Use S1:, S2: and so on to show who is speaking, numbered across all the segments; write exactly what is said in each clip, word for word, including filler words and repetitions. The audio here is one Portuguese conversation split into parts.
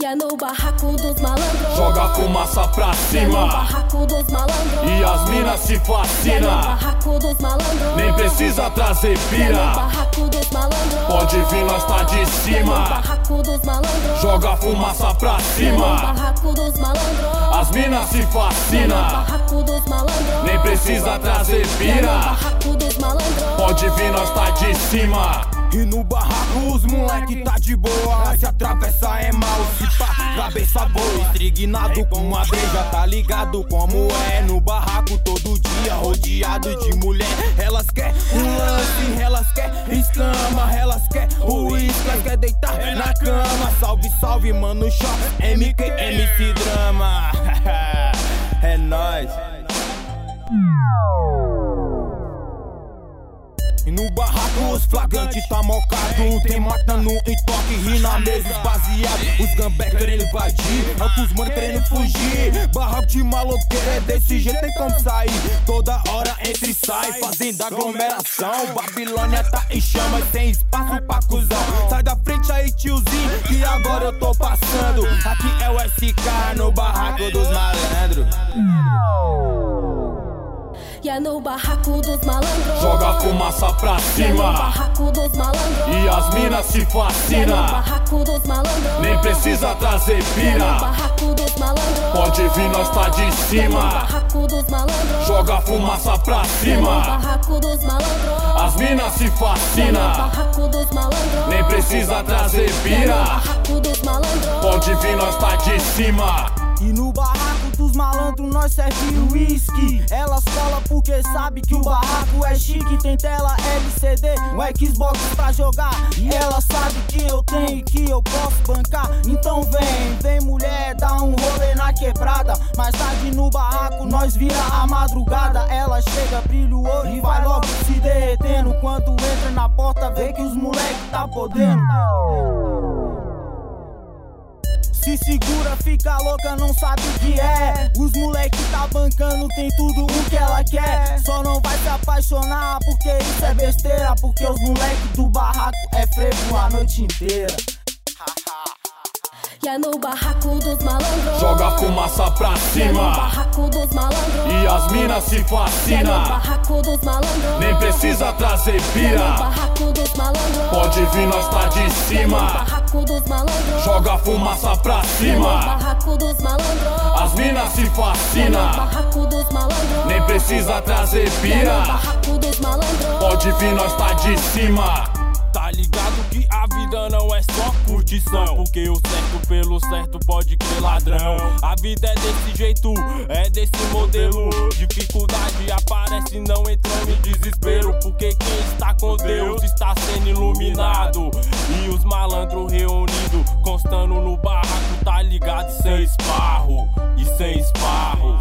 S1: E é no barraco dos malandros.
S2: Joga fumaça pra
S1: E é no
S2: cima.
S1: barraco dos malandros.
S2: E as minas se
S1: E é no
S2: fascinam.
S1: barraco dos malandros.
S2: Nem precisa trazer
S1: E é no
S2: pira.
S1: barraco dos malandros.
S2: Pode vir, nós tá de
S1: E é no
S2: cima.
S1: barraco dos malandros.
S2: Joga fumaça pra
S1: E é no
S2: cima.
S1: barraco dos malandros.
S2: As minas se
S1: E é no
S2: fascinam.
S1: barraco dos malandros.
S2: Nem precisa trazer
S1: E é no
S2: pira.
S1: barraco dos malandros.
S2: Pode vir, nós tá de cima.
S3: E no barraco os moleque tá de boa. Se atravessa é mal, se pá, cabeça boa. Estrignado com uma breja, tá ligado como é. No barraco todo dia, rodeado de mulher. Elas quer um lance, elas quer escama. Elas quer o uísque, elas quer deitar na cama. Salve, salve, mano, shop, M K, M C Drama. É nóis. E no barraco os flagrantes tá mocado. Tem matando em toque, ri na mesa esvaziado. Os gambé querendo invadir, outros mano querendo fugir. Barraco de maloqueiro é desse jeito, tem como sair. Toda hora entra e sai, fazendo aglomeração. Babilônia tá em chamas, sem espaço pra cuzão. Sai da frente aí tiozinho, que agora eu tô passando. Aqui é o S K no barraco dos malandros.
S1: E é no barraco dos malandros.
S2: Joga fumaça pra
S1: E é no
S2: cima.
S1: barraco dos malandros.
S2: E as minas se
S1: E é no
S2: fascinam.
S1: barraco dos malandros.
S2: Nem precisa trazer
S1: E é no
S2: pira.
S1: barraco dos malandros.
S2: Pode vir, nós tá de
S1: E é no
S2: cima.
S1: barraco dos malandros.
S2: Joga fumaça pra
S1: E é no
S2: cima.
S1: barraco dos malandros.
S2: As minas se
S1: E é no
S2: fascinam.
S1: barraco dos malandros.
S2: Nem precisa trazer
S1: E é no
S2: pira.
S1: barraco dos malandros.
S2: Pode vir, nós tá de cima.
S3: E no barraco dos malandros nós serve uísque. Elas colam porque sabe que o barraco é chique. Tem tela L C D, um Xbox pra jogar. E ela sabe que eu tenho e que eu posso bancar. Então vem, vem mulher, dá um rolê na quebrada. Mais tarde no barraco nós vira a madrugada. Ela chega, brilha o olho e vai logo se derretendo. Quando entra na porta vê que os moleque tá podendo. Se segura, fica louca, não sabe o que é. Os moleque tá bancando, tem tudo o que ela quer. Só não vai se apaixonar, porque isso é besteira. Porque os moleque do barraco é frevo a noite inteira.
S1: E é no barraco dos malandros.
S2: Joga fumaça pra
S1: E é no
S2: cima.
S1: barraco dos malandros.
S2: E as minas se
S1: E é no
S2: fascinam.
S1: barraco dos malandros.
S2: Nem precisa trazer
S1: E é no
S2: pira.
S1: barraco dos malandros.
S2: Pode vir, nós tá de
S1: E é no
S2: cima.
S1: barraco dos malandros.
S2: Joga fumaça pra
S1: E é no
S2: cima.
S1: barraco dos malandros.
S2: As minas se
S1: E é no
S2: fascinam.
S1: barraco dos malandros.
S2: Nem precisa trazer
S1: E é no
S2: pira.
S1: barraco dos malandros.
S2: Pode vir, nós tá de cima.
S4: Tá ligado que a vida não é só curtição, porque o certo pelo certo pode crer ladrão. A vida é desse jeito, é desse modelo. Dificuldade aparece, não entrando em desespero, porque quem está com Deus está sendo iluminado. E os malandros reunidos, constando no barraco, tá ligado? Sem esparro, e sem esparro.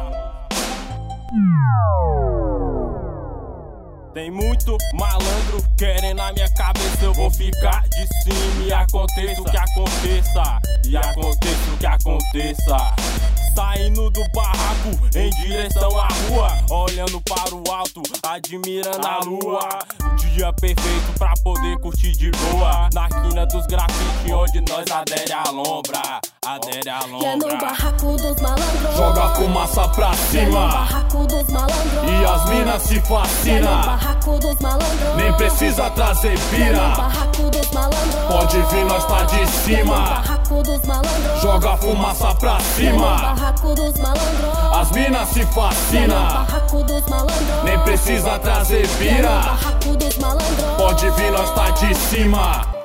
S4: Tem muito malandro querendo na minha cabeça, eu vou ficar de cima e aconteça o que aconteça, e aconteça o que aconteça. Saindo do barraco em direção à rua, olhando para o alto, admirando a lua. Dia perfeito pra poder curtir de boa, na quina dos grafites onde nós adere a lombra, adere a
S1: E é no
S4: lombra.
S1: barraco dos malandros.
S2: Joga fumaça pra
S1: E é no
S2: cima.
S1: barraco dos malandros.
S2: E as minas se
S1: E é no
S2: fascinam.
S1: barraco dos malandros.
S2: Nem precisa trazer
S1: E é no
S2: pira.
S1: barraco dos malandros.
S2: Pode vir, nós tá de
S1: E é no
S2: cima.
S1: barraco dos malandros.
S2: Joga fumaça pra
S1: E é no
S2: cima.
S1: barraco dos malandros.
S2: As minas se
S1: E é no
S2: fascinam.
S1: barraco dos malandros.
S2: Nem precisa trazer
S1: E é no
S2: pira.
S1: barraco dos malandros.
S2: Pode vir, nós tá de cima.